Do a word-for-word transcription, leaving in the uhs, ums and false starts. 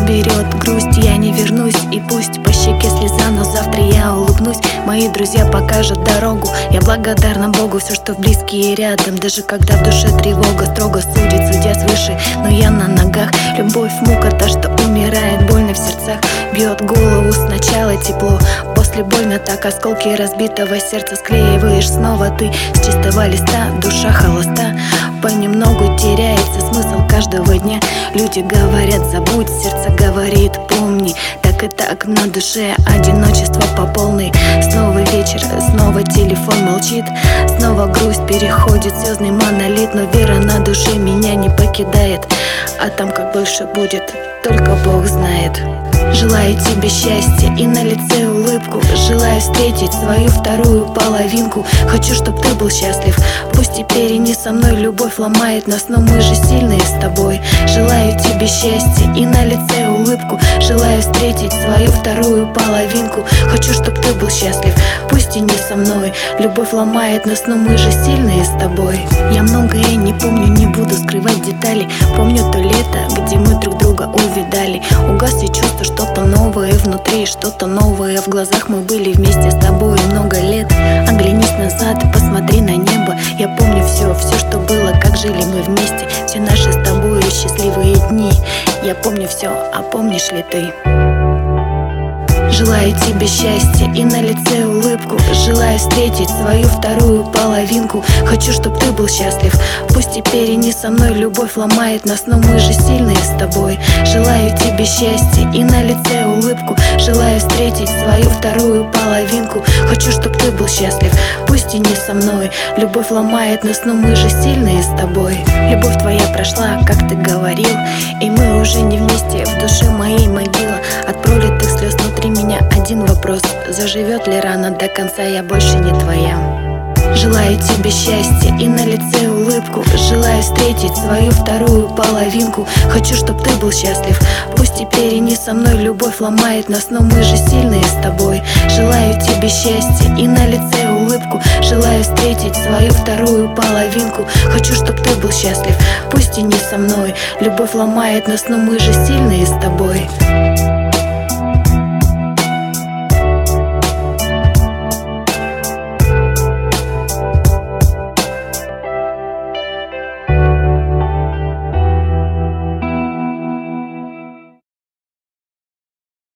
берет грусть, я не вернусь. И пусть по щеке слеза, но завтра я улыбнусь. Мои друзья покажут дорогу, я благодарна Богу. Все, что близкие рядом, даже когда в душе тревога. Строго судит, судья свыше, но я на ногах. Любовь, мука, та, что умирает, больно в сердцах. Бьет голову сначала тепло, после больно так. Осколки разбитого сердца склеиваешь снова ты. С чистого листа душа холоста, понемногу теряется смысл каждого дня. Люди говорят, забудь, сердце говорит, помни. Так и так на душе одиночество по полной. Снова вечер, снова телефон молчит. Снова грусть переходит в звездный монолит. Но вера на душе меня не покидает. А там как больше будет, только Бог знает. Желаю тебе счастья и на лице улыбку. Желаю встретить свою вторую половинку. Хочу, чтоб ты был счастлив. Пусть теперь и не со мной, любовь ломает нас, но мы же сильные с тобой. Желаю тебе счастья и на лице улыбку. Желаю встретить свою вторую половинку. Хочу, чтоб ты был счастлив. Пусть и не со мной, любовь ломает нас, но мы же сильные с тобой. Я многое не помню, не буду скрывать детали. Помню то лето, где мы друг друга увидали. Угасли чувства, что-то новое внутри, что-то новое в глазах. Мы были вместе с тобой много лет. Оглянись назад, посмотри на небо. Я помню все, все, что было, как жили мы вместе. Все наши с тобой счастливые дни. Я помню все, а помнишь ли ты? Желаю тебе счастья и на лице улыбку. Желаю встретить свою вторую половинку. Хочу, чтоб ты был счастлив. Пусть теперь и не со мной, любовь ломает нас, но мы же сильные с тобой. Желаю тебе счастья и на лице улыбку. Желаю встретить свою вторую половинку. Хочу, чтоб ты был счастлив. Пусть и не со мной, любовь ломает нас, но мы же сильные с тобой. Любовь твоя прошла, как ты говорил, и мы уже не вместе, в душе моей могила. От пролитых слез внутри меня один вопрос: заживет ли рана до конца, я больше не твоя. Желаю тебе счастья и на лице улыбку. Желаю встретить свою вторую половинку. Хочу, чтоб ты был счастлив. Пусть теперь и не со мной, любовь ломает нас, но мы же сильные с тобой. Желаю тебе счастья и на лице улыбку. Желаю встретить свою вторую половинку. Хочу, чтоб ты был счастлив. Пусть и не со мной, любовь ломает нас, но мы же сильные с тобой.